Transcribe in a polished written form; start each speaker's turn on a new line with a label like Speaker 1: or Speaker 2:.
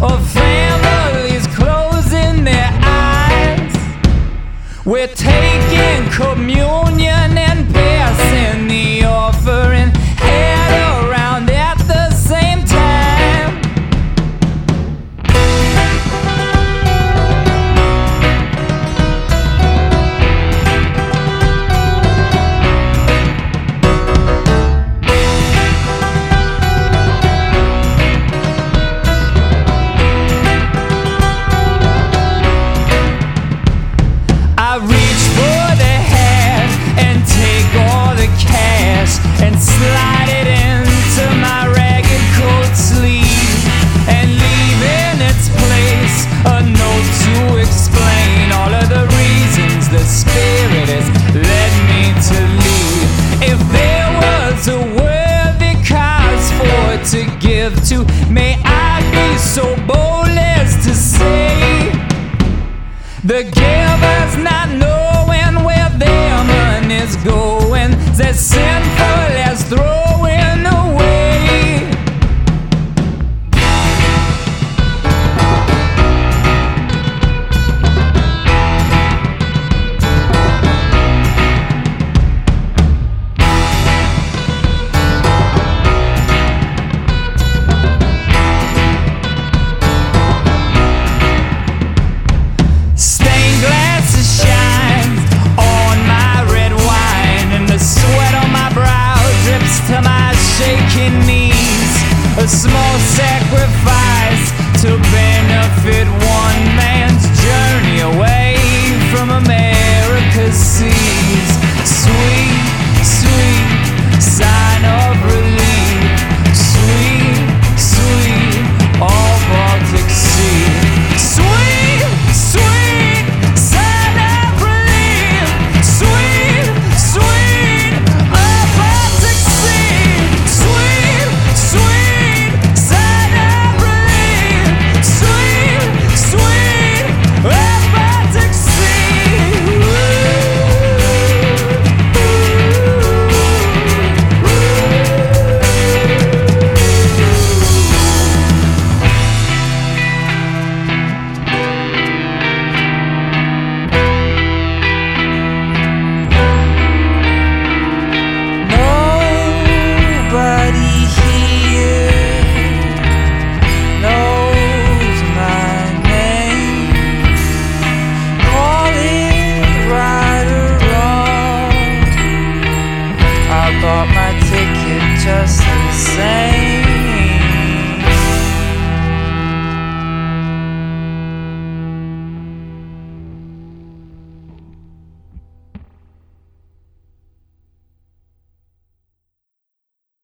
Speaker 1: of families closing their eyes. We're taking communion and passing the offering head around at the same time. I reach for the hat and take all the cash and slide it into my ragged coat sleeve, and leave in its place a note to explain all of the reasons the Spirit has led me to leave. If there was a worthy cause for it to give to, may I be so bold as to say, the giver's not knowing where their money's going, as sinful as throwing away. Stained glasses shine on my red wine, and the sweat on my brow drips to my shaking knees. A small sacrifice to benefit one man's journey away from America's sea.